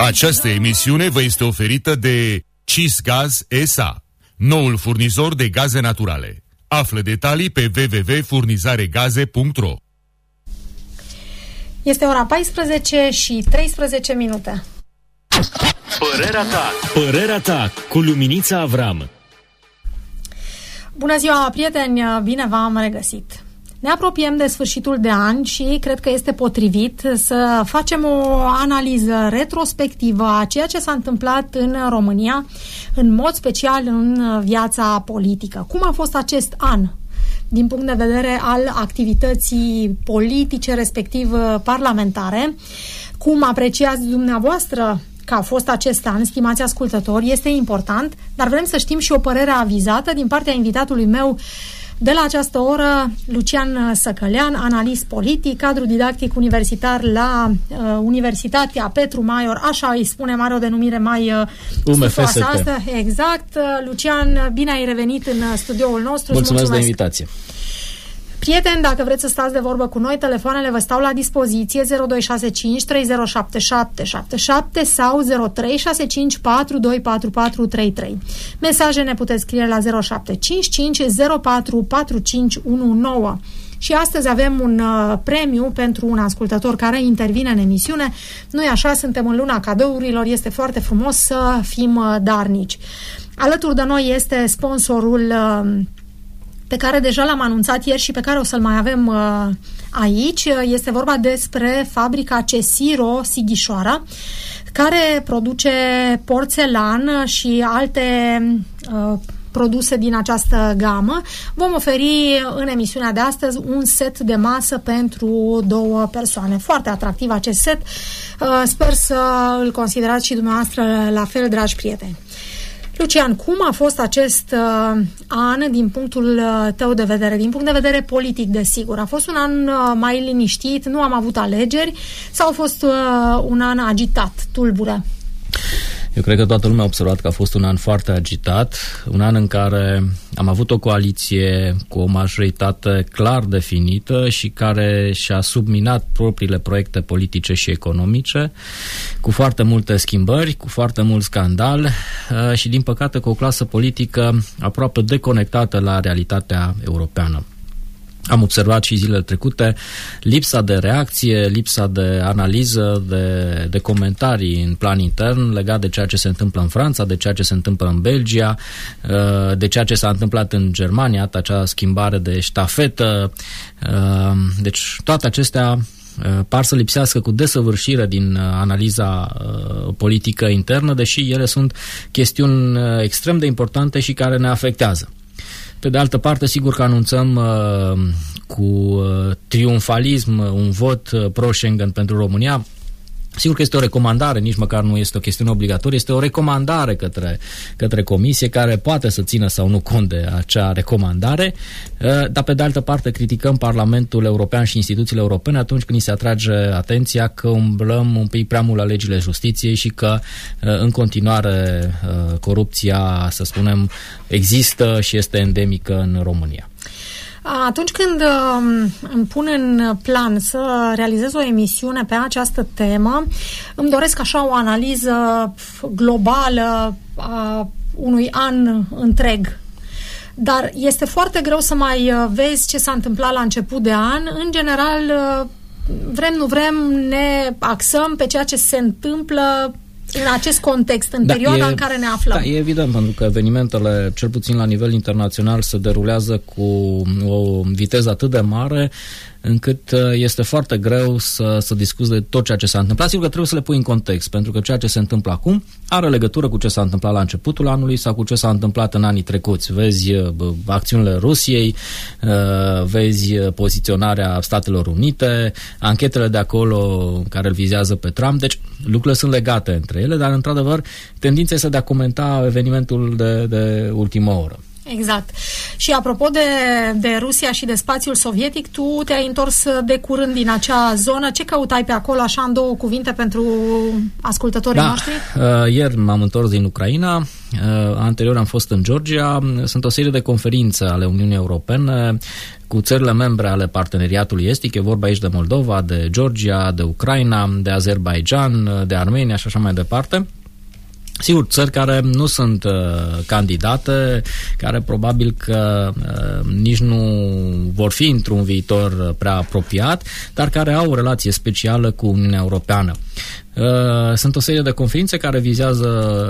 Această emisiune vă este oferită de Cisgaz S.A., noul furnizor de gaze naturale. Află detalii pe www.furnizaregaze.ro. Este ora 14 și 13 minute. Părerea ta cu Luminița Avram. Bună ziua, prieteni, bine v-am regăsit. Ne apropiem de sfârșitul de an și cred că este potrivit să facem o analiză retrospectivă a ceea ce s-a întâmplat în România, în mod special în viața politică. Cum a fost acest an din punct de vedere al activității politice, respectiv parlamentare? Cum apreciați dumneavoastră că a fost acest an, stimați ascultători? Este important, dar vrem să știm și o părere avizată din partea invitatului meu de la această oră, Lucian Săcălean, analist politic, cadru didactic universitar la Universitatea Petru Maior, așa îi spunem, are o denumire mai stufoasă asta. Exact. Lucian, bine ai revenit în studioul nostru. Mulțumesc de invitație. Prieteni, dacă vreți să stați de vorbă cu noi, telefoanele vă stau la dispoziție 0265 307777 sau 0365 424433. Mesaje ne puteți scrie la 0755 044519. Și astăzi avem un premiu pentru un ascultător care intervine în emisiune. Noi așa suntem în luna cadourilor, este foarte frumos să fim darnici. Alături de noi este sponsorul pe care deja l-am anunțat ieri și pe care o să-l mai avem aici. Este vorba despre fabrica Cesiro Sighișoara, care produce porțelan și alte produse din această gamă. Vom oferi în emisiunea de astăzi un set de masă pentru 2 persoane. Foarte atractiv acest set. Sper să îl considerați și dumneavoastră la fel, dragi prieteni. Lucian, cum a fost acest an din punctul tău de vedere, din punct de vedere politic, desigur? A fost un an mai liniștit, nu am avut alegeri sau a fost un an agitat, tulbure? Eu cred că toată lumea a observat că a fost un an foarte agitat, un an în care am avut o coaliție cu o majoritate clar definită și care și-a subminat propriile proiecte politice și economice, cu foarte multe schimbări, cu foarte mult scandal și, din păcate, cu o clasă politică aproape deconectată la realitatea europeană. Am observat și zilele trecute lipsa de reacție, lipsa de analiză, de comentarii în plan intern legat de ceea ce se întâmplă în Franța, de ceea ce se întâmplă în Belgia, de ceea ce s-a întâmplat în Germania, acea schimbare de ștafetă. Deci toate acestea par să lipsească cu desăvârșire din analiza politică internă, deși ele sunt chestiuni extrem de importante și care ne afectează. Pe de altă parte, sigur că anunțăm cu triumfalism un vot pro-Schengen pentru România. Sigur că este o recomandare, nici măcar nu este o chestiune obligatorie, este o recomandare către Comisie, care poate să țină sau nu cont de acea recomandare, dar pe de altă parte criticăm Parlamentul European și instituțiile europene atunci când ni se atrage atenția că umblăm un pic prea mult la legile justiției și că în continuare corupția, să spunem, există și este endemică în România. Atunci când îmi pun în plan să realizez o emisiune pe această temă, îmi doresc așa o analiză globală a unui an întreg. Dar este foarte greu să mai vezi ce s-a întâmplat la început de an. În general, vrem, nu vrem, ne axăm pe ceea ce se întâmplă în acest context, în perioada în care ne aflăm. Da, e evident, pentru că evenimentele, cel puțin la nivel internațional, se derulează cu o viteză atât de mare încât este foarte greu să discuți de tot ceea ce s-a întâmplat. Sigur că trebuie să le pui în context, pentru că ceea ce se întâmplă acum are legătură cu ce s-a întâmplat la începutul anului sau cu ce s-a întâmplat în anii trecuți. Vezi acțiunile Rusiei, vezi poziționarea Statelor Unite, anchetele de acolo care îl vizează pe Trump. Deci lucrurile sunt legate între ele, dar într-adevăr tendința este de a comenta evenimentul de ultimă oră. Exact. Și apropo de Rusia și de spațiul sovietic, tu te-ai întors de curând din acea zonă. Ce căutai pe acolo, așa în două cuvinte, pentru ascultătorii noștri? Ieri m-am întors din Ucraina, anterior am fost în Georgia. Sunt o serie de conferințe ale Uniunii Europene cu țările membre ale parteneriatului estic. E vorba aici de Moldova, de Georgia, de Ucraina, de Azerbaijan, de Armenia și așa mai departe. Sigur, țări care nu sunt candidate, care probabil că nici nu vor fi într-un viitor prea apropiat, dar care au o relație specială cu Uniunea Europeană. Sunt o serie de conferințe care vizează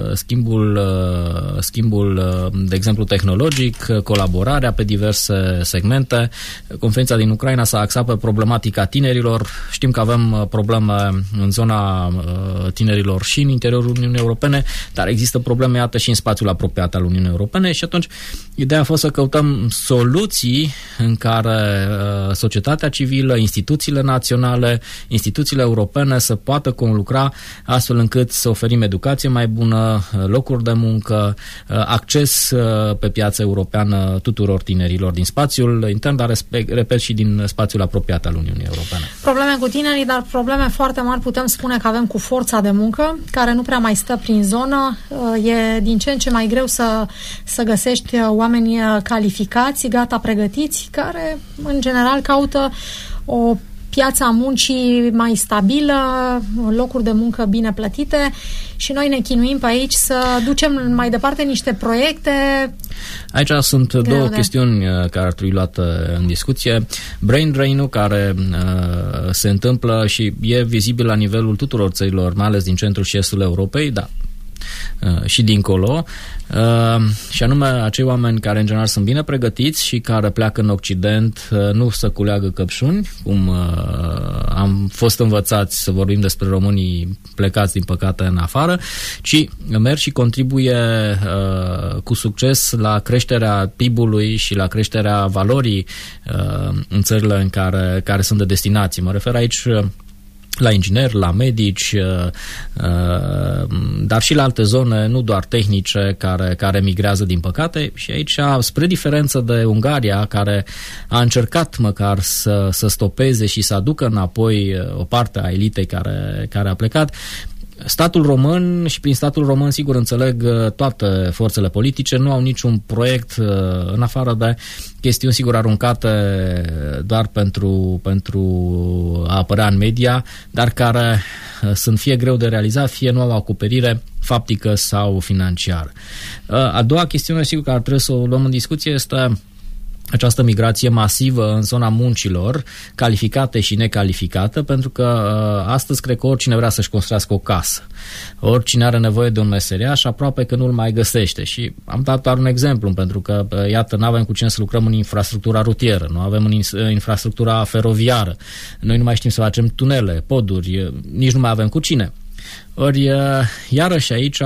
schimbul, de exemplu, tehnologic, colaborarea pe diverse segmente. Conferința din Ucraina s-a axat pe problematica tinerilor. Știm că avem probleme în zona tinerilor și în interiorul Uniunii Europene, dar există probleme, iată, și în spațiul apropiat al Uniunii Europene și atunci ideea a fost să căutăm soluții în care societatea civilă, instituțiile naționale, instituțiile europene să poată conlucra astfel încât să oferim educație mai bună, locuri de muncă, acces pe piața europeană tuturor tinerilor din spațiul intern, dar repet și din spațiul apropiat al Uniunii Europene. Probleme cu tinerii, dar probleme foarte mari putem spune că avem cu forța de muncă, care nu prea mai stă prin zonă. E din ce în ce mai greu să găsești oameni calificați, gata pregătiți, care în general caută o piața muncii mai stabilă, locuri de muncă bine plătite și noi ne chinuim pe aici să ducem mai departe niște proiecte. Aici sunt două chestiuni care ar trebui luate în discuție. Brain drain-ul care se întâmplă și e vizibil la nivelul tuturor țărilor, mai ales din centrul și estul Europei, da, și dincolo, și anume acei oameni care în general sunt bine pregătiți și care pleacă în Occident nu să culeagă căpșuni, cum am fost învățați să vorbim despre românii plecați din păcate în afară, ci merg și contribuie cu succes la creșterea PIB-ului și la creșterea valorii în țările în care sunt de destinație. Mă refer aici la ingineri, la medici, dar și la alte zone, nu doar tehnice, care migrează din păcate. Și aici, spre diferență de Ungaria, care a încercat măcar să stopeze și să aducă înapoi o parte a elitei care a plecat, statul român, și prin statul român sigur înțeleg toate forțele politice, nu au niciun proiect în afară de chestiuni sigur aruncate doar pentru a apărea în media, dar care sunt fie greu de realizat, fie nu au acoperire faptică sau financiară. A doua chestiune sigur care trebuie să o luăm în discuție este această migrație masivă în zona muncilor, calificate și necalificate, pentru că astăzi cred că oricine vrea să-și construiască o casă, oricine are nevoie de un meseriaș, aproape că nu-l mai găsește. Și am dat doar un exemplu, pentru că, iată, nu avem cu cine să lucrăm în infrastructura rutieră, nu avem în infrastructura feroviară, noi nu mai știm să facem tunele, poduri, nici nu mai avem cu cine. Ori, iarăși aici,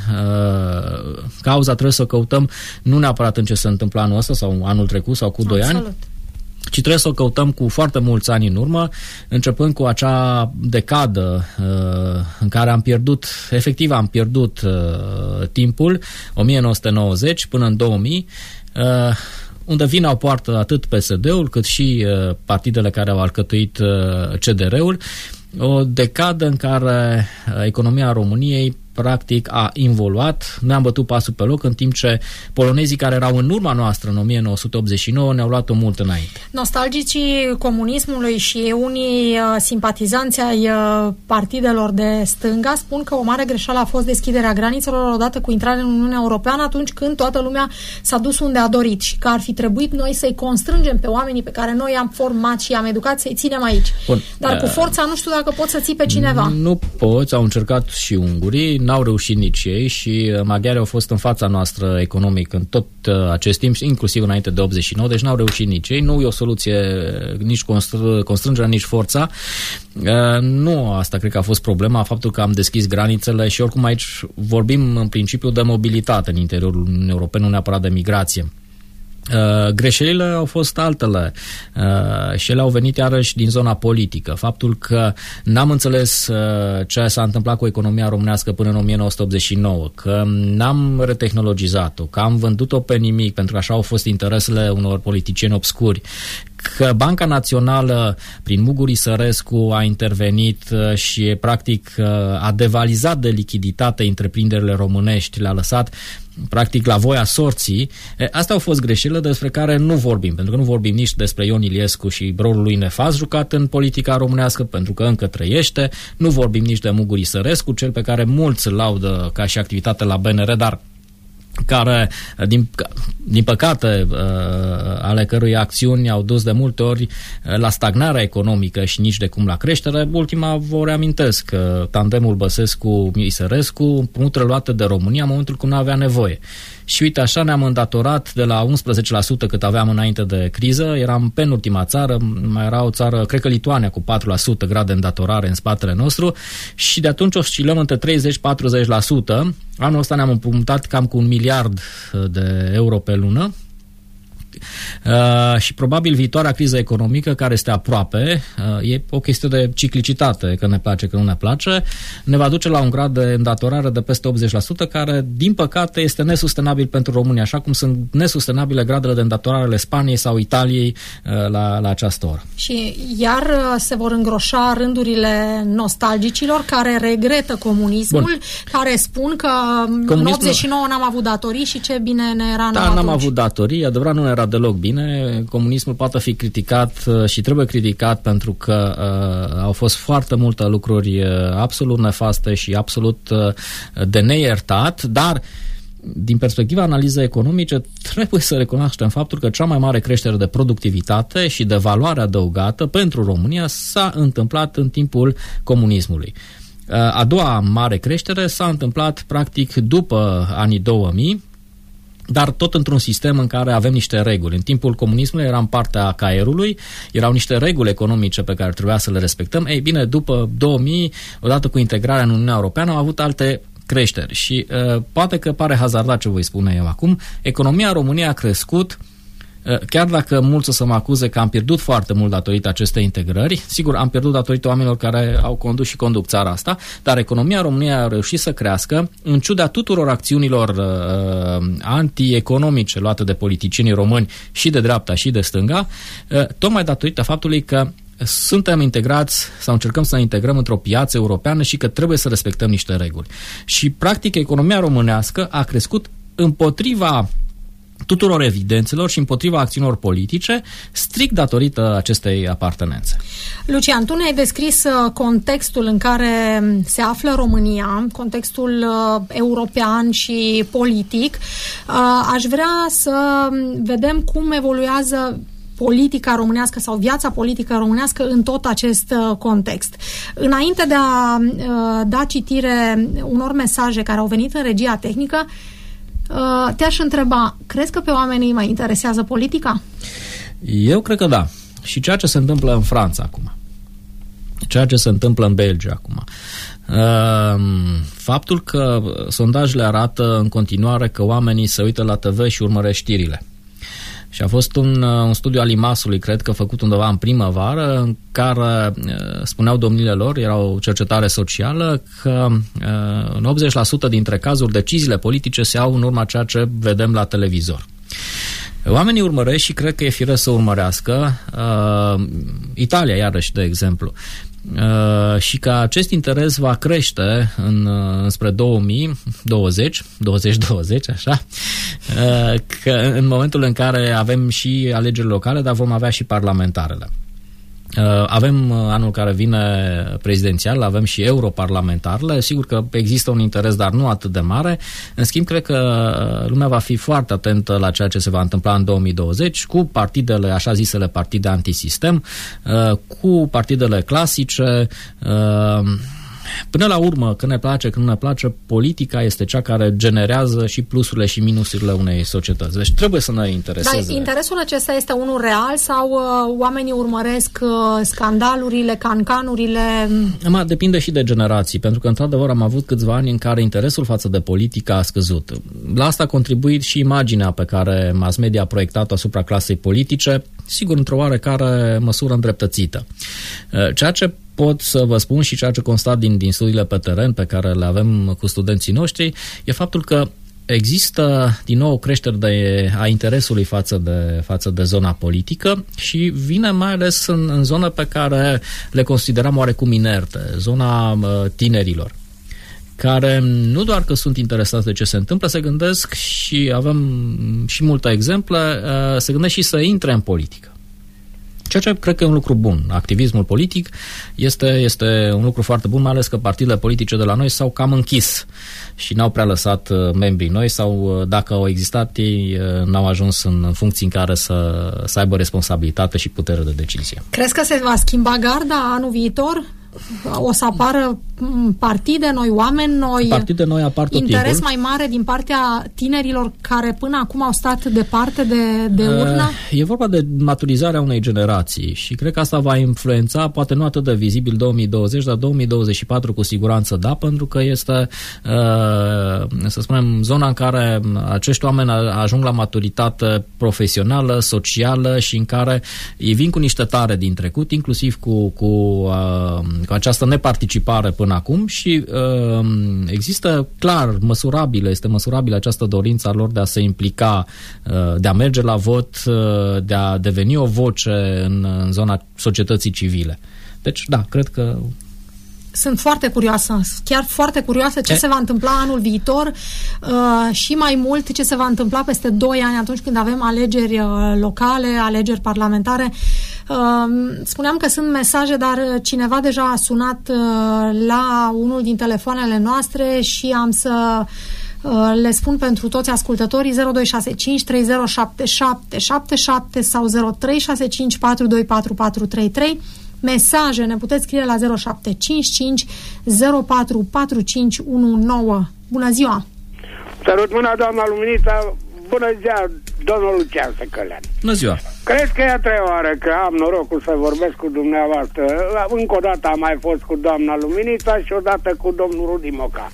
cauza trebuie să o căutăm nu neapărat în ce se întâmplă anul ăsta sau anul trecut sau cu 2 ani, ci trebuie să o căutăm cu foarte mulți ani în urmă, începând cu acea decadă în care am pierdut timpul, 1990 până în 2000, unde vina o poartă atât PSD-ul cât și partidele care au alcătuit CDR-ul, o decadă în care economia României practic a involuat, noi am bătut pasul pe loc, în timp ce polonezii care erau în urma noastră în 1989 ne-au luat-o mult înainte. Nostalgicii comunismului și unii simpatizanți ai partidelor de stânga spun că o mare greșeală a fost deschiderea granițelor odată cu intrarea în Uniunea Europeană, atunci când toată lumea s-a dus unde a dorit și că ar fi trebuit noi să-i constrângem pe oamenii pe care noi i-am format și i-am educat să-i ținem aici. Bun. Dar cu forța nu știu dacă poți să ții pe cineva. Nu poți, au încercat și ungurii, n-au reușit nici ei și maghiarii au fost în fața noastră economic în tot acest timp, inclusiv înainte de 89, deci n-au reușit nici ei. Nu e o soluție nici constrângerea, nici forța. Nu asta cred că a fost problema, faptul că am deschis granițele și oricum aici vorbim în principiu de mobilitate în interiorul Uniunii Europene, nu neapărat de migrație. Greșelile au fost altele și ele au venit iarăși din zona politică. Faptul că n-am înțeles ce s-a întâmplat cu economia românească până în 1989, că n-am retehnologizat-o, că am vândut-o pe nimic, pentru că așa au fost interesele unor politicieni obscuri, că Banca Națională, prin Mugur Isărescu, a intervenit și practic a devalizat de lichiditate întreprinderile românești, le-a lăsat practic la voia sorții. Astea au fost greșelile despre care nu vorbim, pentru că nu vorbim nici despre Ion Iliescu și rolul lui nefast jucat în politica românească, pentru că încă trăiește, nu vorbim nici de Mugur Isărescu, cel pe care mulți îl laudă ca și activitate la BNR, dar care, din păcate, ale cărui acțiuni au dus de multe ori la stagnarea economică și nici de cum la creștere. Ultima, vă reamintesc, tandemul Băsescu-Isărescu, împrumuturi luate de România în momentul când nu avea nevoie. Și uite, așa ne-am îndatorat de la 11% cât aveam înainte de criză, eram penultima țară, mai era o țară, cred că Lituania, cu 4% grad de îndatorare în spatele nostru, și de atunci oscilăm între 30-40%. Anul ăsta ne-am împrumutat cam cu 1 miliard de euro pe lună. Și probabil viitoarea criză economică, care este aproape, e o chestie de ciclicitate, că ne place, că nu ne place, ne va duce la un grad de îndatorare de peste 80%, care, din păcate, este nesustenabil pentru România, așa cum sunt nesustenabile gradele de îndatorare ale Spaniei sau Italiei la această oră. Și iar se vor îngroșa rândurile nostalgicilor care regretă comunismul, bun, care spun că în 89 n-am avut datorii și ce bine ne era atunci. N-am avut datorii, adevărat, nu era deloc bine. Comunismul poate fi criticat și trebuie criticat pentru că au fost foarte multe lucruri absolut nefaste și absolut de neiertat, dar din perspectiva analizei economice trebuie să recunoaștem faptul că cea mai mare creștere de productivitate și de valoare adăugată pentru România s-a întâmplat în timpul comunismului. A doua mare creștere s-a întâmplat practic după anii 2000, dar tot într-un sistem în care avem niște reguli. În timpul comunismului eram partea caierului, erau niște reguli economice pe care trebuia să le respectăm. Ei bine, după 2000, odată cu integrarea în Uniunea Europeană, am avut alte creșteri și poate că pare hazardat ce voi spune eu acum, economia României a crescut, chiar dacă mulți o să mă acuze că am pierdut foarte mult datorită acestei integrări. Sigur, am pierdut datorită oamenilor care au condus și conduc țara asta, dar economia României a reușit să crească în ciuda tuturor acțiunilor antieconomice luate de politicienii români și de dreapta și de stânga, tocmai datorită faptului că suntem integrați sau încercăm să ne integrăm într-o piață europeană și că trebuie să respectăm niște reguli. Și, practic, economia românească a crescut împotriva tuturor evidențelor și împotriva acțiunilor politice, strict datorită acestei apartenențe. Lucian, tu ne-ai descris contextul în care se află România, contextul european și politic. Aș vrea să vedem cum evoluează politica românească sau viața politică românească în tot acest context. Înainte de a da citire unor mesaje care au venit în regia tehnică, te-aș întreba, crezi că pe oamenii mai interesează politica? Eu cred că da. Și ceea ce se întâmplă în Franța acum, ceea ce se întâmplă în Belgia acum, faptul că sondajele arată în continuare că oamenii se uită la TV și urmăresc știrile. Și a fost un studiu al IMAS-ului, cred că făcut undeva în primăvară, în care spuneau domnile lor, era o cercetare socială, că în 80% dintre cazuri deciziile politice se iau în urma ceea ce vedem la televizor. Oamenii urmăresc și cred că e firesc să urmărească Italia, iarăși, de exemplu. Și că acest interes va crește spre 2020, așa, că în momentul în care avem și alegeri locale, dar vom avea și parlamentarele. Avem anul care vine prezidențial, avem și europarlamentarele, sigur că există un interes, dar nu atât de mare. În schimb, cred că lumea va fi foarte atentă la ceea ce se va întâmpla în 2020 cu partidele, așa zisele partide antisistem, cu partidele clasice Până la urmă, că ne place, că nu ne place, politica este cea care generează și plusurile și minusurile unei societăți. Deci trebuie să ne intereseze. Dar interesul acesta este unul real sau oamenii urmăresc scandalurile, cancanurile? Depinde și de generații, pentru că într-adevăr am avut câțiva ani în care interesul față de politică a scăzut. La asta a contribuit și imaginea pe care mass media a proiectat-o asupra clasei politice, sigur într-o oarecare măsură îndreptățită. Ceea ce pot să vă spun și ceea ce constat din studiile pe teren pe care le avem cu studenții noștri e faptul că există din nou o creștere a interesului față de zona politică și vine mai ales în zone pe care le consideram oarecum inerte, zona tinerilor, care nu doar că sunt interesați de ce se întâmplă, se gândesc și avem și multe exemple, se gândesc și să intre în politică. Ceea ce cred că e un lucru bun. Activismul politic este un lucru foarte bun, mai ales că partidele politice de la noi s-au cam închis și n-au prea lăsat membrii noi sau dacă au existat, ei n-au ajuns în funcții în care să aibă responsabilitate și putere de decizie. Crezi că se va schimba garda anul viitor? O să apară partide noi, oameni noi, partide noi apar tot interes timpul. mai mare din partea tinerilor care până acum au stat departe de urnă? E vorba de maturizarea unei generații și cred că asta va influența, poate nu atât de vizibil 2020, dar 2024 cu siguranță da, pentru că este, să spunem, zona în care acești oameni ajung la maturitate profesională, socială și în care ei vin cu niște tare din trecut, inclusiv cu această neparticipare până acum și există clar este măsurabilă această dorință a lor de a se implica, de a merge la vot, de a deveni o voce în zona societății civile. Deci, da, cred că sunt foarte curioasă, chiar foarte curioasă ce se va întâmpla anul viitor și mai mult ce se va întâmpla peste 2 ani atunci când avem alegeri locale, alegeri parlamentare. Spuneam că sunt mesaje, dar cineva deja a sunat la unul din telefoanele noastre și am să le spun pentru toți ascultătorii 0265 3077 77 sau 0365 424433. Mesaje ne puteți scrie la 0755 044519. Bună ziua! Sărut mâna, doamna Luminița. Bună ziua, domnul Lucian Săcălean. Bună ziua! Cred că e a 3-a oară că am norocul să vorbesc cu dumneavoastră. Încă o dată am mai fost cu doamna Luminița și odată cu domnul Rudi Moca.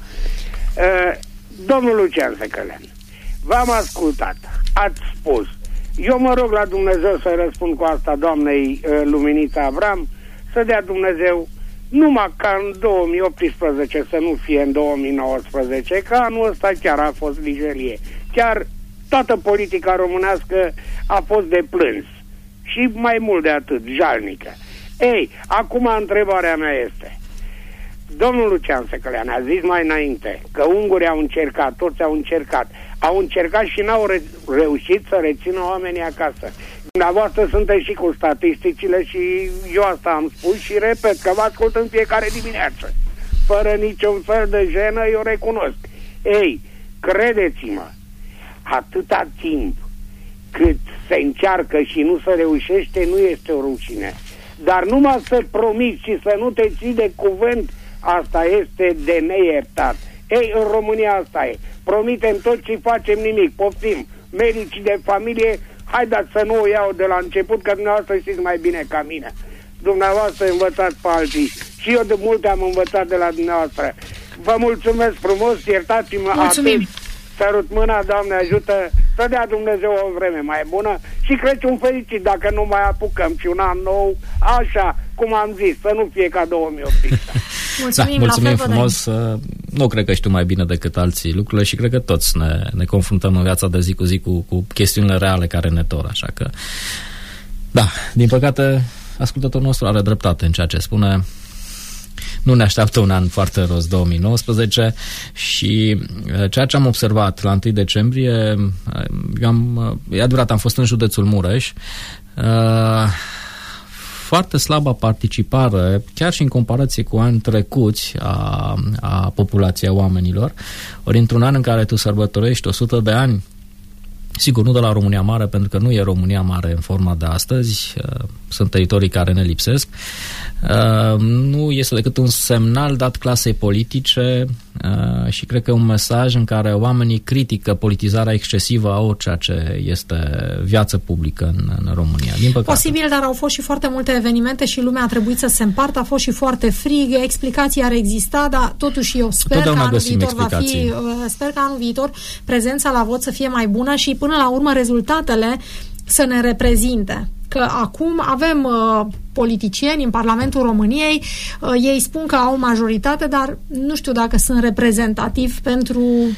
Domnul Lucian Săcălean, v-am ascultat, ați spus. Eu mă rog la Dumnezeu să răspund cu asta doamnei Luminița Avram, să dea Dumnezeu numai ca în 2018 să nu fie în 2019, că anul ăsta chiar a fost vijelie. Chiar toată politica românească a fost de plâns. Și mai mult de atât, jalnică. Ei, acum întrebarea mea este, domnul Lucian Săcălean a zis mai înainte că ungurii au încercat, toți au încercat și n-au reușit să rețină oamenii acasă. Dumneavoastră sunteți și cu statisticile și eu asta am spus și repet că vă ascult în fiecare dimineață. Fără niciun fel de jenă, eu recunosc. Ei, credeți-mă, atâta timp cât se încearcă și nu se reușește, nu este o rușine. Dar numai să promiți și să nu te ții de cuvânt, asta este de neiertat. Ei, în România asta e. Promitem tot și facem nimic. Poftim. Medicii de familie, haideți să nu o iau de la început, că dumneavoastră știți mai bine ca mine. Dumneavoastră învățați pe alții. Și eu de multe am învățat de la dumneavoastră. Vă mulțumesc frumos, iertați-mă. Mulțumim. Atât. Sărut mâna, Doamne ajută, să dea Dumnezeu o vreme mai bună și Crăciun fericit dacă nu mai apucăm și un an nou, așa cum am zis, să nu fie ca 2018. Mulțumim frumos. Nu cred că știu mai bine decât alții lucrurile și cred că toți ne confruntăm în viața de zi cu zi cu chestiunile reale care ne tor, așa că da, din păcate ascultătorul nostru are dreptate în ceea ce spune. Nu ne așteaptă un an foarte rost 2019 și ceea ce am observat la 1 decembrie, e adevărat, am fost în județul Mureș, foarte slabă participare, chiar și în comparație cu ani trecuți a populației oamenilor. Ori într-un an în care tu sărbătorești 100 de ani, sigur, nu de la România Mare, pentru că nu e România Mare în forma de astăzi, sunt teritorii care ne lipsesc, nu este decât un semnal dat clasei politice și cred că e un mesaj în care oamenii critică politizarea excesivă a orice ce este viață publică în România. Din păcate. Posibil, dar au fost și foarte multe evenimente și lumea a trebuit să se împartă, a fost și foarte frig, explicații ar exista, dar totuși eu sper că anul viitor prezența la vot să fie mai bună și până la urmă rezultatele să ne reprezinte. Că acum avem politicieni în Parlamentul României, ei spun că au majoritate, dar nu știu dacă sunt reprezentativi pentru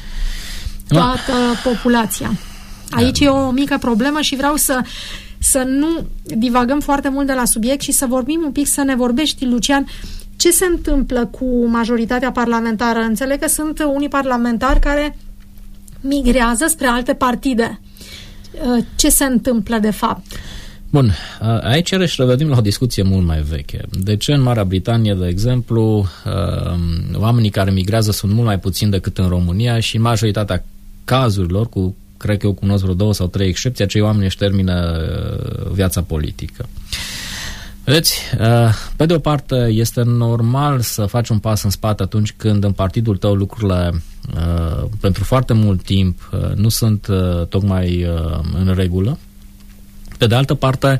toată populația. Aici e o mică problemă și vreau să nu divagăm foarte mult de la subiect și să vorbim un pic, să ne vorbești, Lucian, ce se întâmplă cu majoritatea parlamentară. Înțeleg că sunt unii parlamentari care migrează spre alte partide. Ce se întâmplă de fapt? Bun, aici iarăși revenim la o discuție mult mai veche. De ce în Marea Britanie, de exemplu, oamenii care migrează sunt mult mai puțini decât în România și în majoritatea cazurilor, cred că eu cunosc vreo 2 sau 3 excepții, acei oameni își termină viața politică. Vedeți, pe de o parte este normal să faci un pas în spate atunci când în partidul tău lucrurile pentru foarte mult timp nu sunt tocmai în regulă. Pe de altă parte,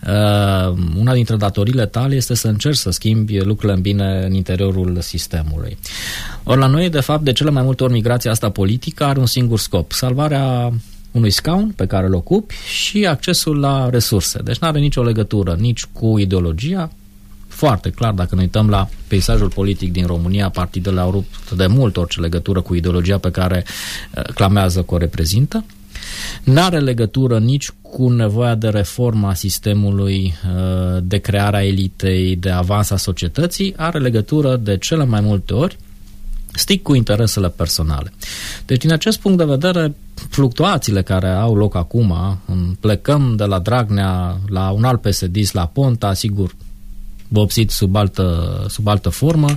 una dintre datoriile tale este să încerci să schimbi lucrurile în bine în interiorul sistemului. Ori la noi, de fapt, de cele mai multe ori migrația asta politică are un singur scop: salvarea unui scaun pe care îl ocupi și accesul la resurse. Deci nu are nicio legătură nici cu ideologia. Foarte clar, dacă ne uităm la peisajul politic din România, partidele au rupt de mult orice legătură cu ideologia pe care clamează că o reprezintă. N-are legătură nici cu nevoia de reformă a sistemului, de crearea elitei, de avans a societății. Are legătură de cele mai multe ori strict cu interesele personale. Deci, din acest punct de vedere, fluctuațiile care au loc acum, plecăm de la Dragnea la un alt PSD-ist, la Ponta, sigur, vopsit sub altă formă,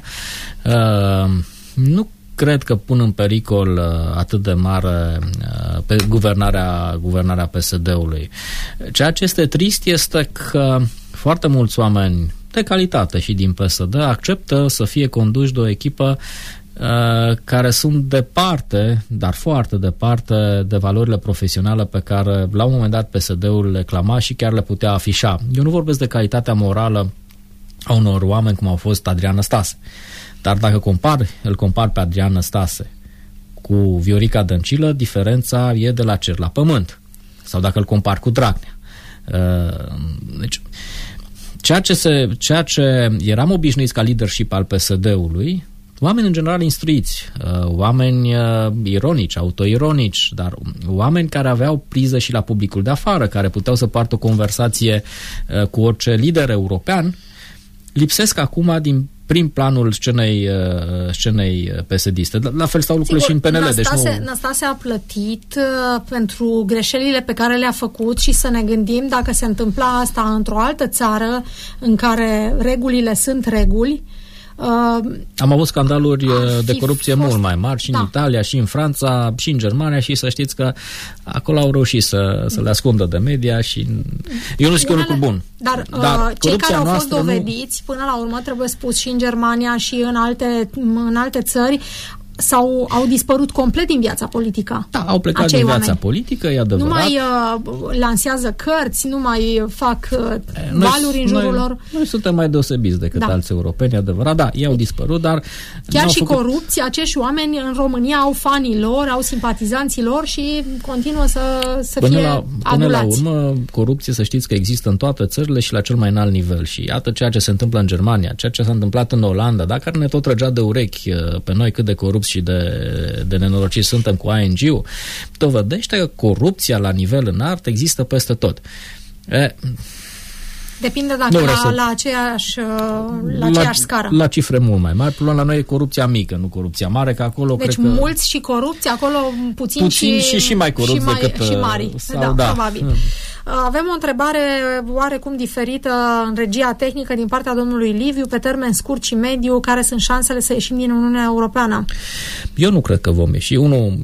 nu cred că pun în pericol atât de mare pe guvernarea PSD-ului. Ceea ce este trist este că foarte mulți oameni de calitate și din PSD acceptă să fie conduși de o echipă care sunt departe, dar foarte departe, de valorile profesionale pe care la un moment dat PSD-ul le clama și chiar le putea afișa. Eu nu vorbesc de calitatea morală a unor oameni cum au fost Adrian Năstase. Dar dacă îl compar pe Adrian Năstase cu Viorica Dăncilă, diferența e de la cer la pământ. Sau dacă îl compar cu Dragnea. Deci, ceea ce eram obișnuiți ca leadership al PSD-ului, oameni în general instruiți, oameni ironici, autoironici, dar oameni care aveau priză și la publicul de afară, care puteau să poartă o conversație cu orice lider european, lipsesc acum din prim planul scenei PSD-iste. La fel stau lucrurile și în PNL. Năstase a plătit pentru greșelile pe care le-a făcut și să ne gândim dacă se întâmpla asta într-o altă țară în care regulile sunt reguli. Am avut scandaluri de corupție mult mai mari și în Italia, și în Franța, și în Germania și să știți că acolo au reușit să le ascundă de media și eu nu zic un lucru bun. Dar cei care au fost dovediți, până la urmă trebuie spus, și în Germania și în alte țări, au dispărut complet din viața politică. Da, au plecat din viața politică, e adevărat. Nu mai lansează cărți, nu mai fac valuri în jurul lor. Noi suntem mai deosebiți decât alți europeni, adevărat. Da, ei au dispărut, dar chiar și corupția, acești oameni în România au fanii lor, au simpatizanții lor și continuă să fie adulați. Până la urmă, corupție, să știți că există în toate țările și la cel mai înalt nivel. Și iată ceea ce se întâmplă în Germania, ceea ce s-a întâmplat în Olanda, care ne tot trăgea de urechi pe noi cât de corupți și de nenorociți suntem cu ANG-ul, dovedește că corupția la nivel înalt există peste tot. Depinde dacă la aceeași scară. La cifre mult mai mari. Problema la noi e corupția mică, nu corupția mare, că acolo deci cred că mulți și corupți, acolo puțin și mai corupți decât și mari. Probabil. Avem o întrebare oarecum diferită în regia tehnică din partea domnului Liviu, pe termen scurt și mediu, care sunt șansele să ieșim din Uniunea Europeană? Eu nu cred că vom ieși.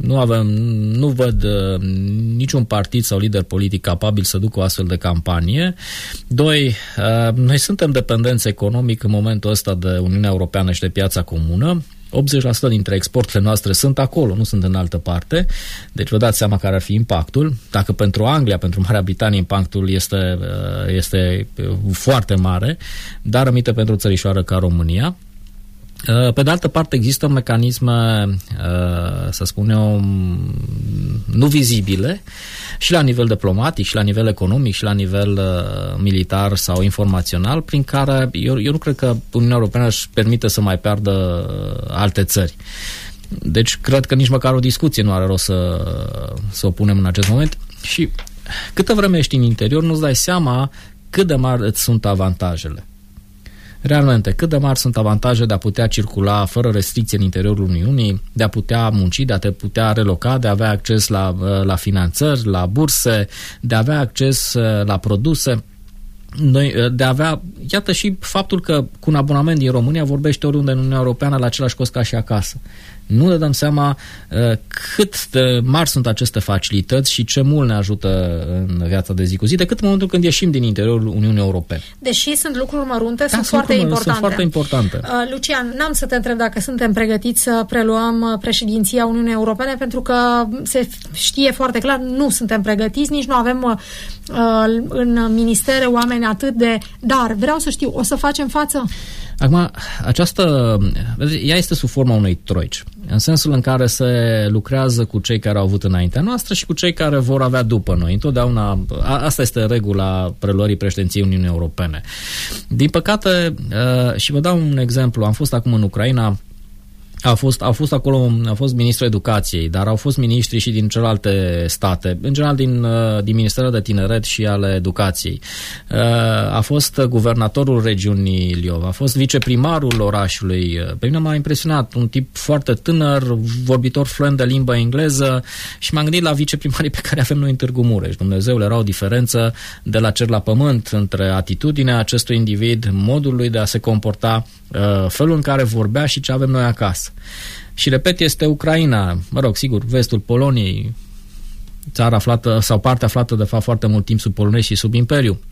Nu văd niciun partid sau lider politic capabil să ducă o astfel de campanie. 2, noi suntem dependenți economic în momentul ăsta de Uniunea Europeană și de piața comună. 80% dintre exporturile noastre sunt acolo, nu sunt în altă parte. Deci vă dați seama care ar fi impactul. Dacă pentru Anglia, pentru Marea Britanie impactul este foarte mare, dar rămite pentru o țărișoară ca România. Pe de altă parte există mecanisme, să spun eu, nu vizibile și la nivel diplomatic, și la nivel economic, și la nivel militar sau informațional, prin care eu nu cred că Uniunea Europeană își permite să mai piardă alte țări. Deci cred că nici măcar o discuție nu are rost să o punem în acest moment. Și câtă vreme ești în interior, nu-ți dai seama cât de mari îți sunt avantajele. Realmente, cât de mari sunt avantaje de a putea circula fără restricție în interiorul Uniunii, de a putea munci, de a te putea reloca, de a avea acces la finanțări, la burse, de a avea acces la produse, de a avea, iată și faptul că cu un abonament din România vorbește oriunde în Uniunea Europeană la același cost ca și acasă. Nu ne dăm seama cât de mari sunt aceste facilități și ce mult ne ajută în viața de zi cu zi, decât în momentul când ieșim din interiorul Uniunii Europene. Deși sunt lucruri mărunte, sunt foarte importante. Sunt foarte importante. Lucian, n-am să te întreb dacă suntem pregătiți să preluăm președinția Uniunii Europene, pentru că se știe foarte clar, nu suntem pregătiți, nici nu avem în ministere oameni atât de... Dar vreau să știu, o să facem față? Acum, ea este sub forma unei troici, în sensul în care se lucrează cu cei care au avut înaintea noastră și cu cei care vor avea după noi. Întotdeauna, asta este regula preluării președinției Uniunii Europene. Din păcate, și vă dau un exemplu, am fost acum în Ucraina, a fost acolo, a fost ministrul educației, dar au fost miniștri și din celelalte state, în general din Ministerul de Tineret și ale Educației. A fost guvernatorul regiunii Liov, a fost viceprimarul orașului. Pe mine m-a impresionat, un tip foarte tânăr, vorbitor fluent de limba engleză, și m-am gândit la viceprimarii pe care avem noi în Târgu Mureș. Dumnezeule, era o diferență de la cer la pământ între atitudinea acestui individ, modul lui de a se comporta, felul în care vorbea și ce avem noi acasă. Și repet, este Ucraina, sigur, vestul Poloniei, țara aflată sau parte aflată de fapt foarte mult timp sub polonezi și sub imperiu.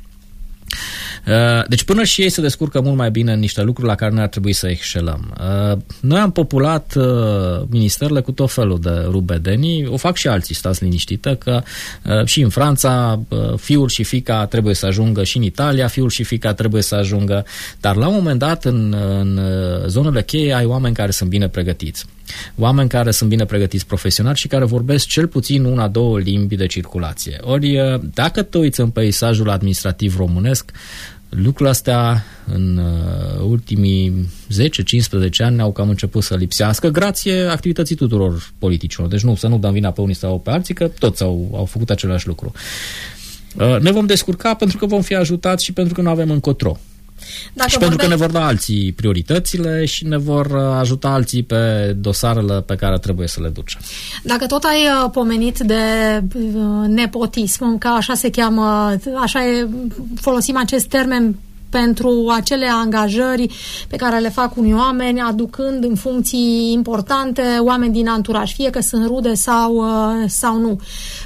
Deci până și ei se descurcă mult mai bine în niște lucruri la care noi ar trebui să excelăm. Noi am populat ministerele cu tot felul de rubedenii, o fac și alții, stați liniștită, că și în Franța fiul și fiica trebuie să ajungă, și în Italia fiul și fiica trebuie să ajungă, dar la un moment dat în zonele cheie ai oameni care sunt bine pregătiți. Oameni care sunt bine pregătiți profesional și care vorbesc cel puțin 1-2 limbi de circulație. Ori, dacă te uiți în peisajul administrativ românesc, lucrurile astea în ultimii 10-15 ani au cam început să lipsească, grație activității tuturor politicilor. Deci să nu dăm vina pe unii sau pe alții, că toți au făcut același lucru. Ne vom descurca pentru că vom fi ajutați și pentru că nu avem încotro. Pentru că ne vor da alții prioritățile și ne vor ajuta alții pe dosarele pe care trebuie să le ducem. Dacă tot ai pomenit de nepotism, că așa se cheamă, folosim acest termen pentru acele angajări pe care le fac unii oameni, aducând în funcții importante oameni din anturaj, fie că sunt rude sau nu.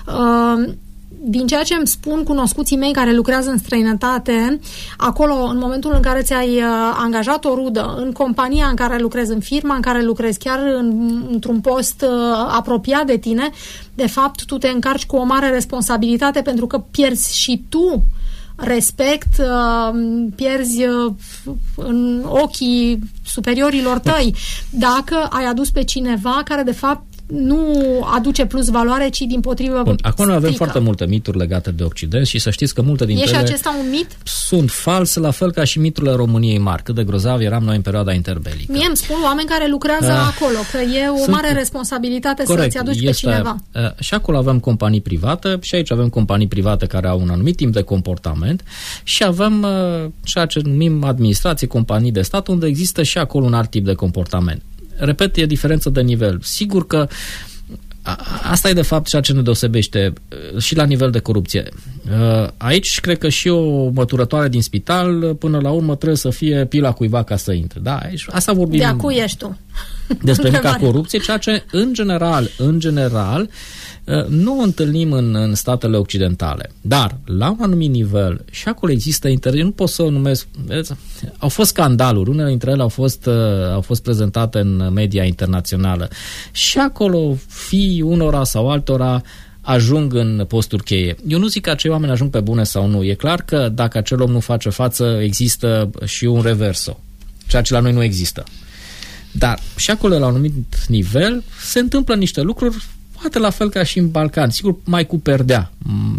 Din ceea ce îmi spun cunoscuții mei care lucrează în străinătate, acolo, în momentul în care ți-ai angajat o rudă în compania în care lucrezi, în firma în care lucrezi, chiar într-un post apropiat de tine, de fapt, tu te încarci cu o mare responsabilitate, pentru că pierzi și tu respect, pierzi în ochii superiorilor tăi dacă ai adus pe cineva care, de fapt, nu aduce plus valoare, ci dimpotrivă. Bun, acum noi avem foarte multe mituri legate de Occident și să știți că multe dintre ele acesta un mit? Sunt false, la fel ca și miturile României mari. Cât de grozav eram noi în perioada interbelică. Mie îmi spun oameni care lucrează acolo, că e o mare responsabilitate să-ți aduci pe cineva. Și acolo avem companii private, și aici avem companii private care au un anumit timp de comportament și avem ceea ce numim administrație, companii de stat, unde există și acolo un alt tip de comportament. Repet, e diferență de nivel. Sigur că asta e de fapt ceea ce ne deosebește și la nivel de corupție. Aici cred că și o măturătoare din spital până la urmă trebuie să fie pila cuiva ca să intre. Da, aici, asta vorbim. De a cui ești tu? Despre mica corupție, ceea ce în general nu o întâlnim în statele occidentale. Dar la un anumit nivel și acolo există nu pot să o numesc, au fost scandaluri, unele dintre ele au fost prezentate în media internațională și acolo fii unora sau altora ajung în posturi cheie. Eu nu zic că acei oameni ajung pe bune sau nu. E clar că dacă acel om nu face față, există și un reverso, ceea ce la noi nu există. Dar și acolo, la un anumit nivel, se întâmplă niște lucruri, poate la fel ca și în Balcani, sigur, mai cu perdea.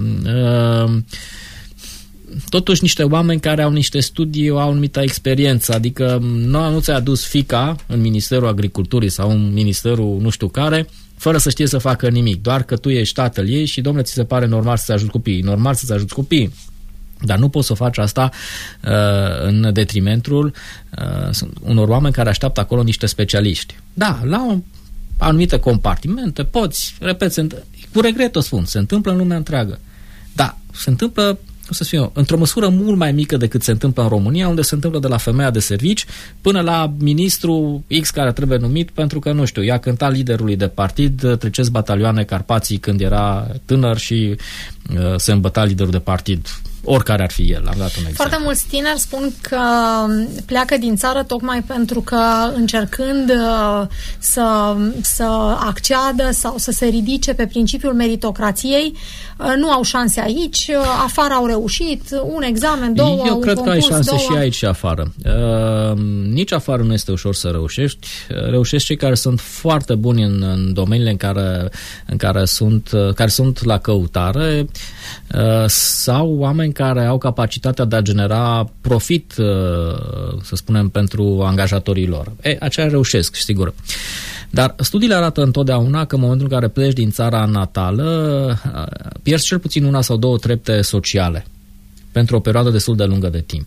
Totuși niște oameni care au niște studii, au anumită experiență, adică nu ți-a adus fiica în Ministerul Agriculturii sau în Ministerul nu știu care, fără să știe să facă nimic, doar că tu ești tatăl ei și, domnule, ți se pare normal să-ți ajuți copiii. Normal să-ți ajuți copiii. Dar nu poți să faci asta în detrimentul unor oameni care așteaptă acolo niște specialiști. Da, la anumite compartimente poți, repet, cu regret o spun, se întâmplă în lumea întreagă. Da, se întâmplă, într-o măsură mult mai mică decât se întâmplă în România, unde se întâmplă de la femeia de servici până la ministru X care trebuie numit pentru că, nu știu, i-a cântat liderului de partid Treceți batalioane Carpații când era tânăr și se îmbăta liderul de partid, oricare ar fi el. Am dat un exemplu. Foarte mulți tineri spun că pleacă din țară tocmai pentru că încercând să acceadă sau să se ridice pe principiul meritocrației, nu au șanse aici, afară au reușit, un examen, două, eu cred un că ai șanse două. și aici și afară. Nici afară nu este ușor să reușești. Reușești cei care sunt foarte buni în domeniile în care sunt la căutare, sau oameni care au capacitatea de a genera profit, să spunem, pentru angajatorii lor. Aceia reușesc, sigur. Dar studiile arată întotdeauna că în momentul în care pleci din țara natală, pierzi cel puțin una sau două trepte sociale pentru o perioadă destul de lungă de timp.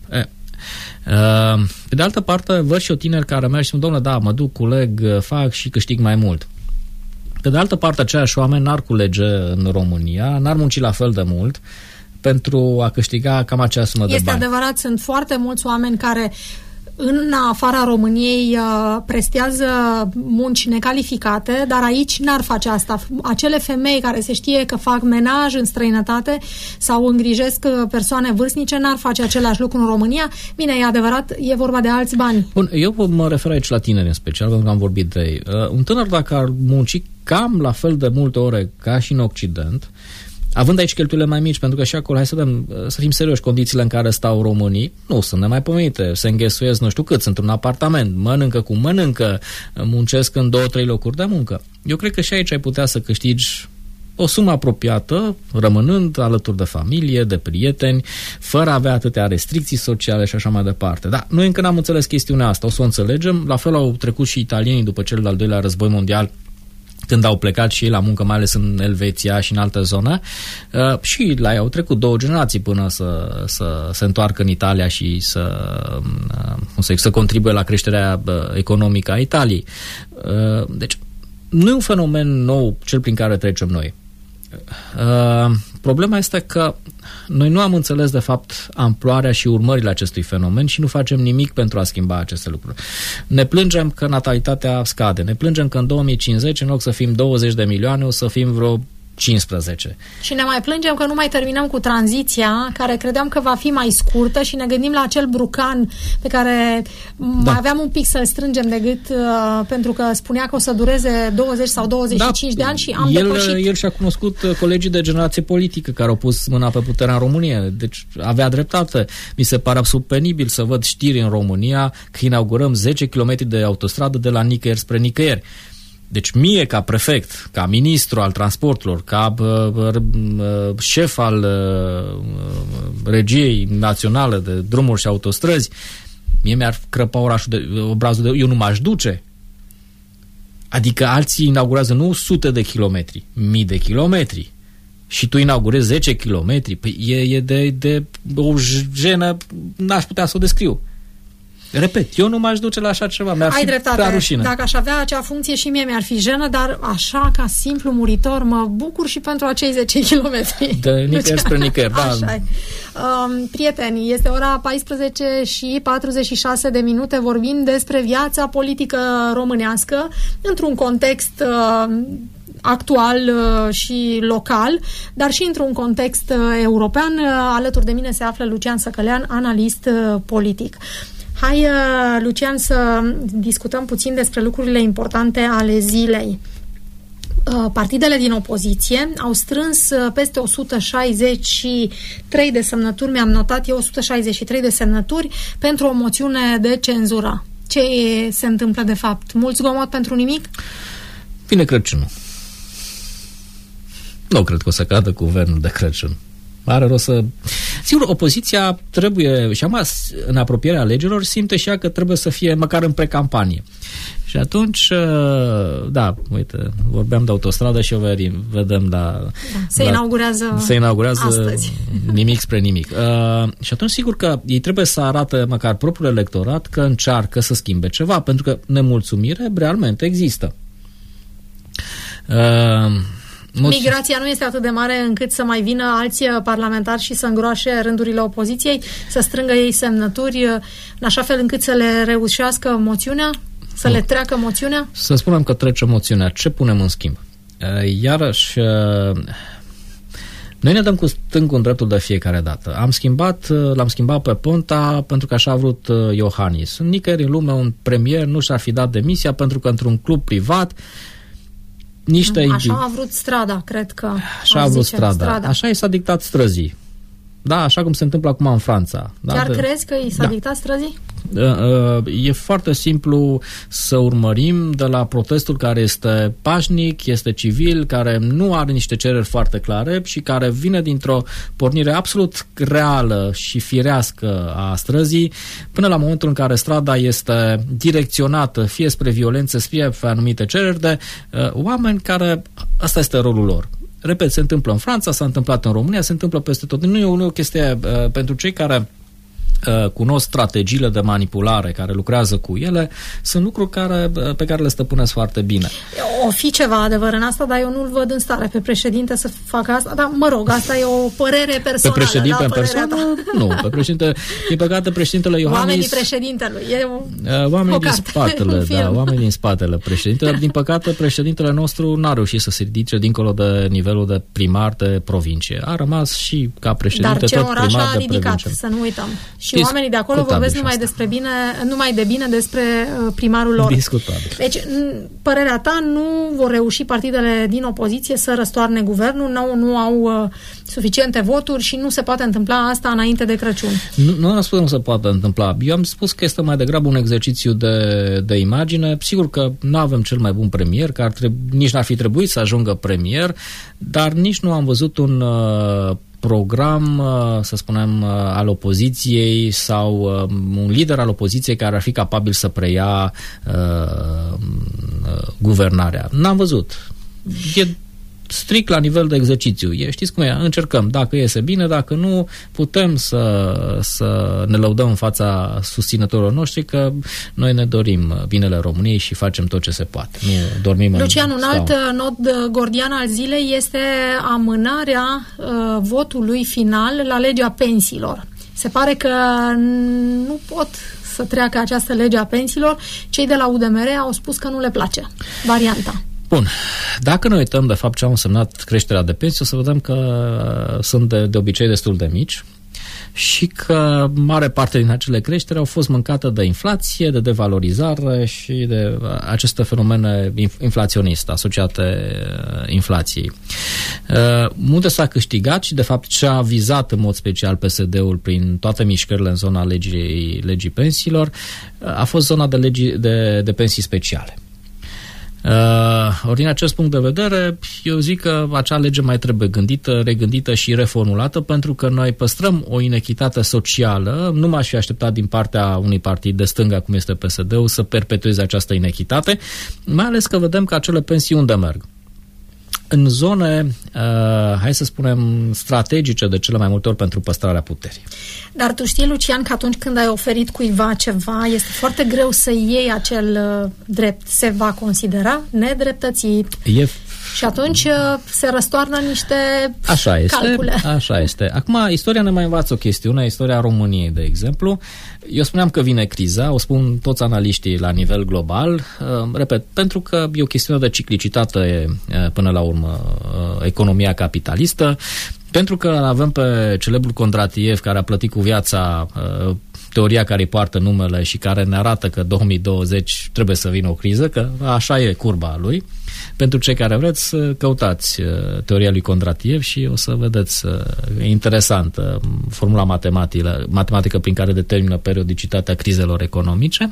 Pe de altă parte, văd și eu tineri care merg și spun, domnule, da, mă duc, culeg, fac și câștig mai mult. Pe de altă parte, aceiași oameni n-ar culege în România, n-ar munci la fel de mult pentru a câștiga cam acea sumă de bani. Este adevărat, sunt foarte mulți oameni care în afara României prestează munci necalificate, dar aici n-ar face asta. Acele femei care se știe că fac menaj în străinătate sau îngrijesc persoane vârstnice, n-ar face același lucru în România. Bine, e adevărat, e vorba de alți bani. Bun, eu mă refer aici la tineri în special, pentru că am vorbit de ei. Un tânăr, dacă ar munci cam la fel de multe ore ca și în Occident, având aici cheltuielile mai mici, pentru că și acolo, hai să fim serioși, condițiile în care stau românii nu sunt nemaipomenite, se înghesuiesc nu știu cât, sunt într-un apartament, mănâncă cum mănâncă, muncesc în 2-3 locuri de muncă. Eu cred că și aici ai putea să câștigi o sumă apropiată, rămânând alături de familie, de prieteni, fără a avea atâtea restricții sociale și așa mai departe. Dar noi încă n-am înțeles chestiunea asta, o să o înțelegem. La fel au trecut și italienii după cel de-al doilea război mondial, când au plecat și ei la muncă, mai ales în Elveția și în alte zone, și la ei au trecut 2 generații până să se întoarcă în Italia și să contribuie la creșterea economică a Italiei. Deci, nu e un fenomen nou cel prin care trecem noi. Problema este că noi nu am înțeles de fapt amploarea și urmările acestui fenomen și nu facem nimic pentru a schimba aceste lucruri. Ne plângem că natalitatea scade, ne plângem că în 2050 în loc să fim 20 de milioane o să fim vreo 15. Și ne mai plângem că nu mai terminăm cu tranziția, care credeam că va fi mai scurtă și ne gândim la acel brucan pe care mai aveam un pic să-l strângem de gât, pentru că spunea că o să dureze 20 sau 25 de ani și am depășit. El și-a cunoscut colegii de generație politică care au pus mâna pe puterea în România, deci avea dreptate. Mi se pare absolut penibil să văd știri în România că inaugurăm 10 km de autostradă de la nicăieri spre nicăieri. Deci mie, ca prefect, ca ministru al transporturilor, ca șef al regiei naționale de drumuri și autostrăzi, mie mi-ar crăpa obrazul de... Eu nu m-aș duce. Adică alții inaugurează nu sute de kilometri, mii de kilometri. Și tu inaugurezi 10 kilometri. Păi e de o jenă, n-aș putea să o descriu. Repet, eu nu m-aș duce la așa ceva, mi-ar fi prea rușine. Dacă aș avea acea funcție și mie mi-ar fi jenă, dar așa, ca simplu muritor, mă bucur și pentru acei 10 kilometri. De nicăieri spre nicăieri, da. Așa. Prieteni, este ora 14 și 46 de minute, vorbim despre viața politică românească într-un context actual și local, dar și într-un context european. Alături de mine se află Lucian Săcălean, analist politic. Hai, Lucian, să discutăm puțin despre lucrurile importante ale zilei. Partidele din opoziție au strâns peste 163 de semnături, mi-am notat eu 163 de semnături pentru o moțiune de cenzură. Ce se întâmplă de fapt? Mult zgomot pentru nimic? Vine Crăciunul. Nu cred că o să cadă guvernul de Crăciun. Are rost să... Sigur, opoziția trebuie, și acum în apropierea alegerilor, simte și ea că trebuie să fie măcar în precampanie. Și atunci, da, uite, vorbeam de autostradă și vedem, se inaugurează astăzi. Nimic spre nimic. Și atunci, sigur că ei trebuie să arate măcar propriul electorat că încearcă să schimbe ceva, pentru că nemulțumire realmente există. Migrația nu este atât de mare încât să mai vină alți parlamentari și să îngroașe rândurile opoziției, să strângă ei semnături în așa fel încât să le reușească moțiunea, să le treacă moțiunea? Să spunem că trece moțiunea. Ce punem în schimb? Iarăși, noi ne dăm cu stângul în dreptul de fiecare dată. L-am schimbat pe Ponta pentru că așa a vrut Iohannis. Nicăieri în lume un premier nu și-ar fi dat demisia pentru că într-un club privat așa a vrut Strada, cred că. Așa a vrut Strada. Așa i s-a dictat străzii. Da, așa cum se întâmplă acum în Franța. Chiar crezi că i s-a dictat străzii? E foarte simplu să urmărim de la protestul care este pașnic, este civil, care nu are niște cereri foarte clare și care vine dintr-o pornire absolut reală și firească a străzii, până la momentul în care strada este direcționată fie spre violență, fie pe anumite cereri de oameni care, asta este rolul lor. Repet, se întâmplă în Franța, s-a întâmplat în România, se întâmplă peste tot. Nu e o chestie pentru cei care cunosc strategiile de manipulare, care lucrează cu ele, sunt lucruri pe care le stăpânesc foarte bine. O fi ceva adevăr în asta, dar eu nu-l văd în stare pe președinte să facă asta, dar mă rog, asta e o părere personală. Pe președinte în persoană? Nu, pe președinte, din păcate președintele Iohannis... Oamenii președintelui, oamenii din spatele, oamenii din spatele președintele. Din păcate, președintele nostru n-a reușit să se ridice dincolo de nivelul de primar de provincie. A rămas și ca președinte tot primar de provincie. Dar ce oraș a ridicat, să nu uităm. Și oamenii de acolo vorbesc numai de bine despre primarul lor. Discutabil. Deci, părerea ta, nu vor reuși partidele din opoziție să răstoarne guvernul, nu au suficiente voturi și nu se poate întâmpla asta înainte de Crăciun. Nu am spus că nu se poate întâmpla. Eu am spus că este mai degrabă un exercițiu de imagine. Sigur că nu avem cel mai bun premier, că nici n-ar fi trebuit să ajungă premier, dar nici nu am văzut un program, să spunem, al opoziției sau un lider al opoziției care ar fi capabil să preia guvernarea. N-am văzut. E strict la nivel de exercițiu. Știți cum e? Încercăm. Dacă iese bine, dacă nu, putem să ne lăudăm în fața susținătorilor noștri că noi ne dorim binele României și facem tot ce se poate. Nu dormim Lucian, un alt nod gordian al zilei este amânarea votului final la legea pensiilor. Se pare că nu pot să treacă această lege a pensiilor. Cei de la UDMR au spus că nu le place varianta. Bun. Dacă ne uităm, de fapt, ce au însemnat creșterea de pensii, o să vedem că sunt de obicei destul de mici și că mare parte din acele creșteri au fost mâncate de inflație, de devalorizare și de aceste fenomene inflaționiste asociate inflației. Unde s-a câștigat și, de fapt, ce a vizat în mod special PSD-ul prin toate mișcările în zona legii pensiilor, a fost zona de pensii speciale. Ori din acest punct de vedere, eu zic că acea lege mai trebuie gândită, regândită și reformulată, pentru că noi păstrăm o inechitate socială. Nu m-aș fi așteptat din partea unui partid de stânga, cum este PSD-ul, să perpetueze această inechitate, mai ales că vedem că acele pensii unde merg? în zone, hai să spunem, strategice de cele mai multe ori pentru păstrarea puterii. Dar tu știi, Lucian, că atunci când ai oferit cuiva ceva, este foarte greu să iei acel drept. Se va considera nedreptățit. Și atunci se răstoarnă niște calcule. Așa este. Acum, istoria ne mai învață o chestiune, istoria României, de exemplu. Eu spuneam că vine criza, o spun toți analiștii la nivel global, repet, pentru că e o chestiune de ciclicitate până la urmă, economia capitalistă, pentru că avem pe celebrul Kondratiev, care a plătit cu viața teoria care îi poartă numele și care ne arată că 2020 trebuie să vină o criză, că așa e curba lui. Pentru cei care vreți, căutați teoria lui Kondratiev și o să vedeți, e interesantă formula matematică prin care determină periodicitatea crizelor economice.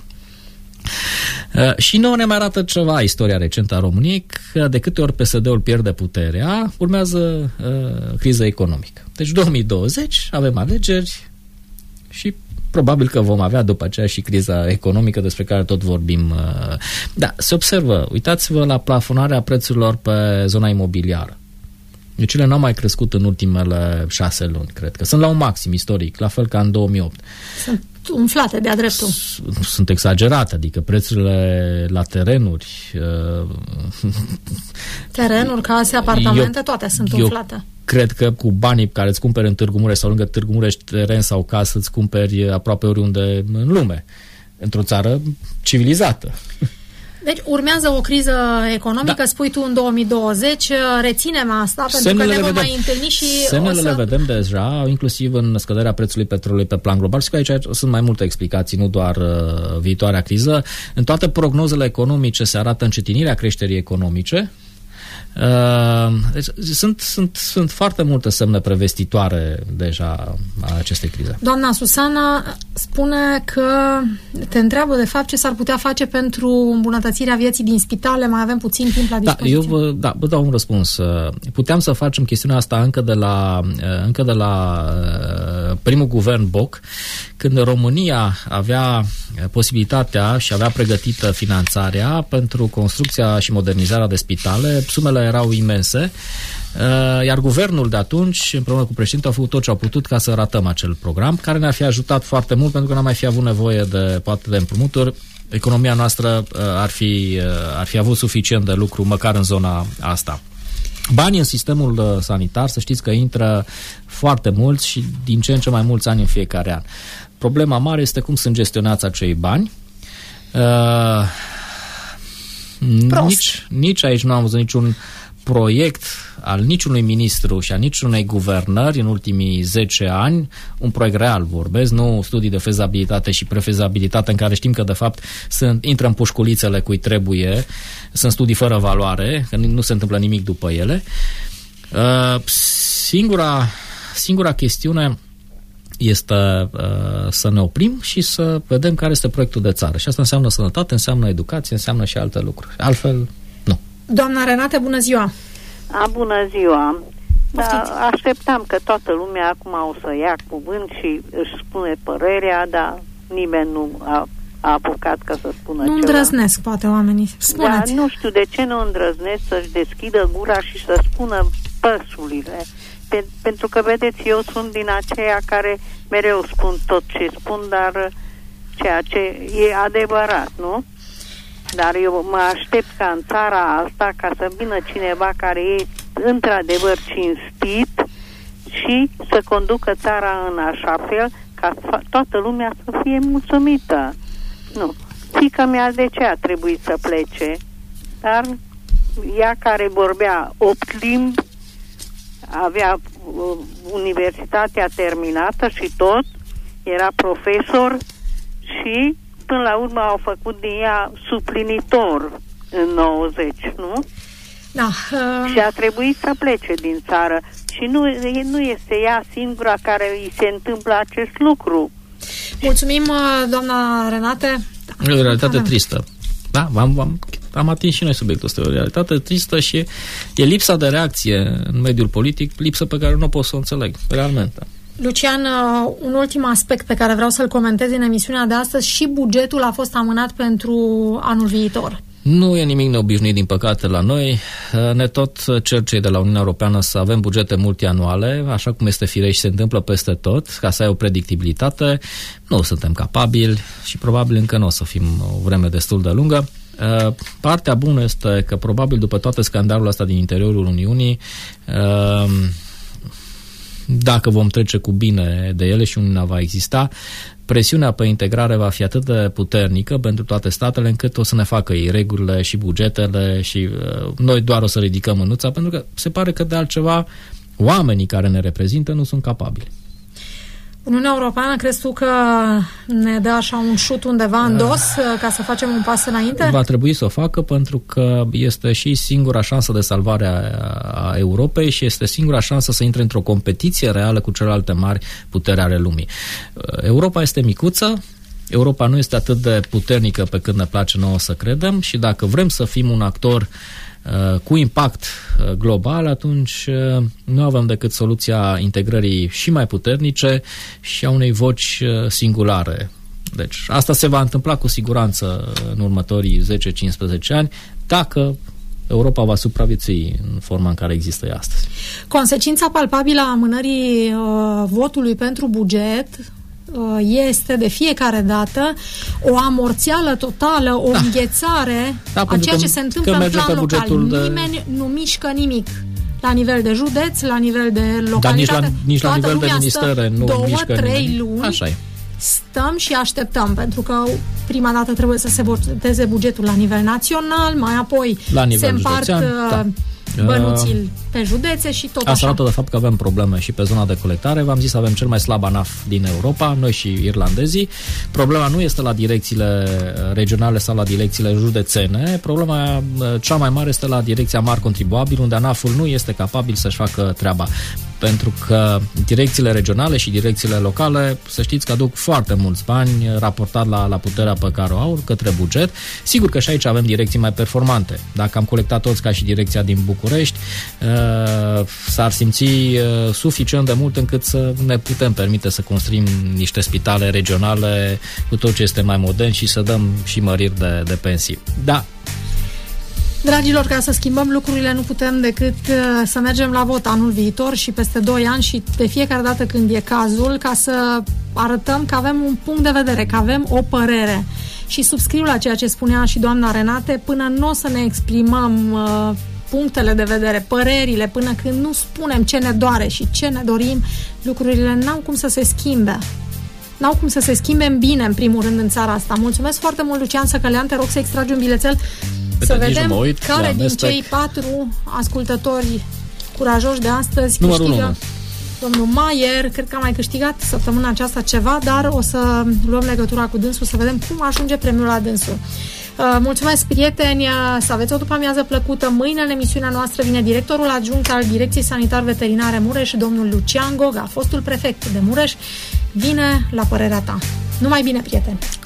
Și nouă ne mai arată ceva istoria recentă a României, că de câte ori PSD-ul pierde puterea, urmează criza economică. Deci 2020 avem alegeri și probabil că vom avea după aceea și criza economică despre care tot vorbim. Da, se observă, uitați-vă la plafonarea prețurilor pe zona imobiliară. Deci ele n-au mai crescut în ultimele 6 luni, cred că. Sunt la un maxim istoric, la fel ca în 2008. Sunt umflate de-a dreptul. Sunt exagerate, adică prețurile la terenuri... Terenuri, case, apartamente, toate sunt umflate. Cred că cu banii care îți cumperi în Târgu Mureș sau lângă Târgu Mureș, teren sau casă, îți cumperi aproape oriunde în lume, într-o țară civilizată. Deci urmează o criză economică, spui tu, în 2020, reținem asta, pentru că ne vom mai întâlni și semnele le vedem deja, inclusiv în scăderea prețului petrolului pe plan global, și că aici sunt mai multe explicații, nu doar viitoarea criză. În toate prognozele economice se arată încetinirea creșterii economice. Deci sunt foarte multe semne prevestitoare deja a acestei crize. Doamna Susana spune că te întreabă de fapt ce s-ar putea face pentru îmbunătățirea vieții din spitale. Mai avem puțin timp la dispoziție. Eu vă dau un răspuns. Puteam să facem chestiunea asta încă de la primul guvern Boc, când România avea posibilitatea și avea pregătită finanțarea pentru construcția și modernizarea de spitale. Sumele erau imense, iar guvernul de atunci, împreună cu președintele, a făcut tot ce au putut ca să ratăm acel program, care ne-ar fi ajutat foarte mult, pentru că n-am mai fi avut nevoie de poate de împrumuturi. Economia noastră ar fi avut suficient de lucru, măcar în zona asta. Banii în sistemul sanitar, să știți că intră foarte mulți și din ce în ce mai mulți ani în fiecare an. Problema mare este cum sunt gestionați acei bani. Nici aici nu am văzut niciun proiect al niciunui ministru și a niciunei guvernări în ultimii 10 ani, un proiect real vorbesc, nu studii de fezabilitate și prefezabilitate în care știm că de fapt intră în pușculițele cui trebuie, sunt studii fără valoare, că nu se întâmplă nimic după ele. Singura chestiune este să ne oprim și să vedem care este proiectul de țară. Și asta înseamnă sănătate, înseamnă educație, înseamnă și alte lucruri. Altfel, nu. Doamna Renate, bună ziua! Bună ziua! Da, așteptam că toată lumea acum o să ia cuvânt și își spune părerea, dar nimeni nu a apucat ca să spună ceva. Nu îndrăznesc, poate, oamenii. Spuneți. Da, nu știu de ce nu îndrăznesc să-și deschidă gura și să spună păsurile. Pentru că, vedeți, eu sunt din aceia care mereu spun tot ce spun, dar ceea ce e adevărat, nu? Dar eu mă aștept ca în țara asta ca să vină cineva care e într-adevăr cinstit și să conducă țara în așa fel ca toată lumea să fie mulțumită. Nu. Fiica mea de ce a trebuit să plece? Dar ea care vorbea 8 limbi, avea universitatea terminată și tot, era profesor și până la urmă au făcut din ea suplinitor în 90, nu? Da. Și a trebuit să plece din țară. Și nu este ea singura care îi se întâmplă acest lucru. Mulțumim, doamna Renate. E o realitate tristă. Da, am atins și noi subiectul ăsta. E o realitate tristă și e lipsa de reacție în mediul politic, lipsă pe care nu pot să o înțeleg, realmente. Lucian, un ultim aspect pe care vreau să-l comentez în emisiunea de astăzi, și bugetul a fost amânat pentru anul viitor. Nu e nimic neobișnuit, din păcate, la noi. Ne tot cer cei de la Uniunea Europeană să avem bugete multianuale, așa cum este firești, se întâmplă peste tot, ca să ai o predictibilitate. Nu suntem capabili și probabil încă nu o să fim o vreme destul de lungă. Partea bună este că probabil după toate scandalurile astea din interiorul Uniunii, dacă vom trece cu bine de ele și Uniunea va exista, presiunea pe integrare va fi atât de puternică pentru toate statele încât o să ne facă ei regulile și bugetele și noi doar o să ridicăm mânuța, pentru că se pare că de altceva oamenii care ne reprezintă nu sunt capabili. Uniunea Europeană, crezi tu că ne dă așa un șut undeva în dos ca să facem un pas înainte? Va trebui să o facă, pentru că este și singura șansă de salvare a Europei și este singura șansă să intre într-o competiție reală cu celelalte mari puteri ale lumii. Europa este micuță, Europa nu este atât de puternică pe cât ne place nouă să credem și dacă vrem să fim un actor cu impact global, atunci nu avem decât soluția integrării și mai puternice și a unei voci singulare. Deci asta se va întâmpla cu siguranță în următorii 10-15 ani, dacă Europa va supraviețui în forma în care există ea astăzi. Consecința palpabilă a amânării votului pentru buget este de fiecare dată o amorțeală totală, o înghețare a ceea ce se întâmplă în plan local. Nimeni nu mișcă nimic la nivel de județ, la nivel de localitate. Dar nici la nivel de ministere nu mișcă 2-3 luni. Așa e. Stăm și așteptăm, pentru că prima dată trebuie să se voteze bugetul la nivel național, mai apoi se împart bănuții pe județe și tot așa. Asta arată de fapt că avem probleme și pe zona de colectare. V-am zis, avem cel mai slab ANAF din Europa, noi și irlandezii. Problema nu este la direcțiile regionale sau la direcțiile județene. Problema cea mai mare este la direcția mari contribuabili, unde ANAF-ul nu este capabil să-și facă treaba. Pentru că direcțiile regionale și direcțiile locale, să știți că aduc foarte mulți bani raportat la puterea pe care o au către buget. Sigur că și aici avem direcții mai performante. Dacă am colectat toți ca și direcția din București, s-ar simți suficient de mult încât să ne putem permite să construim niște spitale regionale cu tot ce este mai modern și să dăm și măriri de pensii. Da. Dragilor, ca să schimbăm lucrurile nu putem decât să mergem la vot anul viitor și peste 2 ani și de fiecare dată când e cazul, ca să arătăm că avem un punct de vedere, că avem o părere. Și subscriu la ceea ce spunea și doamna Renate, până nu o să ne exprimăm punctele de vedere, părerile, până când nu spunem ce ne doare și ce ne dorim, lucrurile n-au cum să se schimbe. N-au cum să se schimbe în bine, în primul rând, în țara asta. Mulțumesc foarte mult, Lucian Săcălean, te rog să extragi un bilețel să vedem care din cei 4 ascultători curajoși de astăzi câștigă. Domnul Maier, cred că a mai câștigat săptămâna aceasta ceva, dar o să luăm legătura cu dânsul să vedem cum ajunge premiul la dânsul. Mulțumesc, prieteni, să aveți o după-amiază plăcută. Mâine în emisiunea noastră vine directorul adjunct al Direcției Sanitar-Veterinare Mureș, domnul Lucian Goga, fostul prefect de Mureș, vine la părerea ta. Numai bine, prieteni!